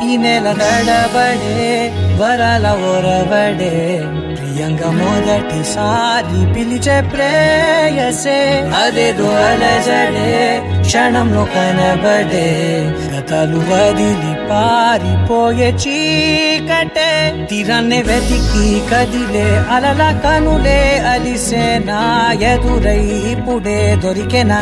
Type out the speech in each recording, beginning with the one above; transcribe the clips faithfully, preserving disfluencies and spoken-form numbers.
ఈ నెల నడబడే వరాల ఒరబడే ప్రియంగా మొదటిసారి పిలిచే ప్రేయసే అదేదో అలజడే క్షణంలో కనబడే గతాలు వదిలి పారిపోయే చీకటే తీరాన్నే వెతికి కదిలే అలల కనులే అలిసే నా ఎదురై ఇప్పుడే దొరికెనా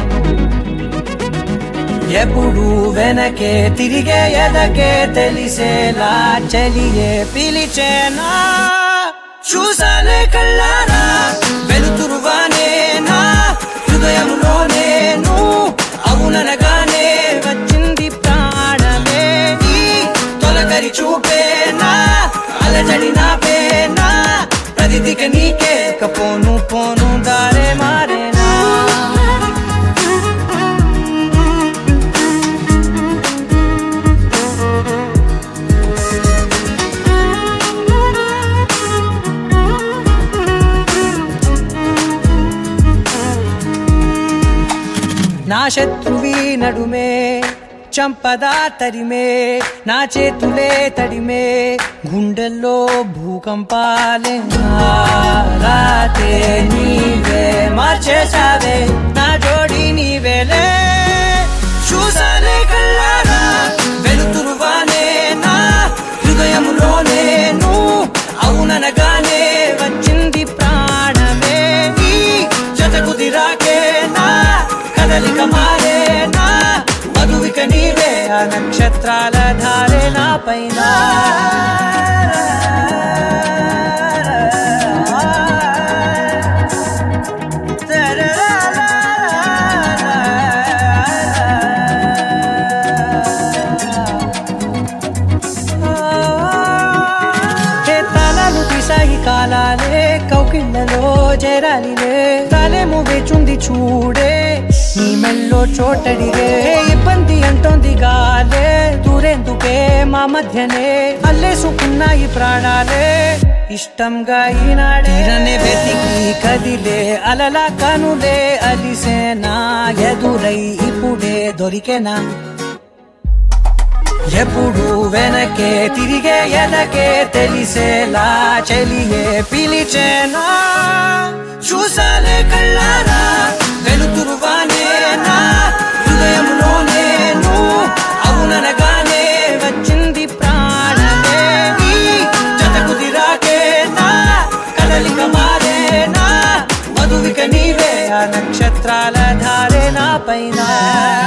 ఎప్పుడు వెనకే తిరిగే ఎదకే తెలిసేలా చెలియే పిలిచేనా చూసాలే కళ్ళారా వెలుతురువానే నా హృదయంలోనే నువ్వు అవుననగానే వచ్చింది ప్రాణమే ఈ తొలకరి చూపేనా అలజడి నాపేనా ప్రతిదిక నీకే కపోను పోను దారే మారేనా నా శత్రువి నడుమే చంపదా తరిమే నా చేతులే తడిమే గుండెల్లో భూకంపాలే రాతే నీవే మార్చేసావే నా జోడి నీవేలే చూసాలే కళ్ళారా వెలుతురువానే నా హృదయంలోనే నువ్వు అవుననగానే వచ్చింది ప్రాణమే ఈ జత కుదిరాకే నా కదలిక మారేనా మధువిక నీవే ఆ నక్షత్రాల ధారే నా పైన తలలు తీసాయి కాలాలే కౌకిళ్ళలో చేరాలిలే తలేమో వేచుంది చూడే నీ మెల్లో చోటడిగే ఇబ్బంది అంటోంది గాలే దూరేందుకే మా మధ్యనే అల్లేసుకున్నాయి ప్రాణాలే ఇష్టంగా ఈనాడే వెతికి కదిలే అలల కనులే అలిసేనా ఎదురై ఇప్పుడే దొరికెనా ఎప్పుడు వెనకే తిరిగే ఎదకే తెలిసేలా చెలియే పిలిచేనా చూసాలే కళ్ళారా వెలుతురువానే నా హృదయంలోనే నువ్వు అవుననగానే వచ్చింది ప్రాణమే ఈ జత కుదిరాకే నా కదలిక మారేనా మధువిక నీవే ఆ నక్షత్రాల ధారే నా పైన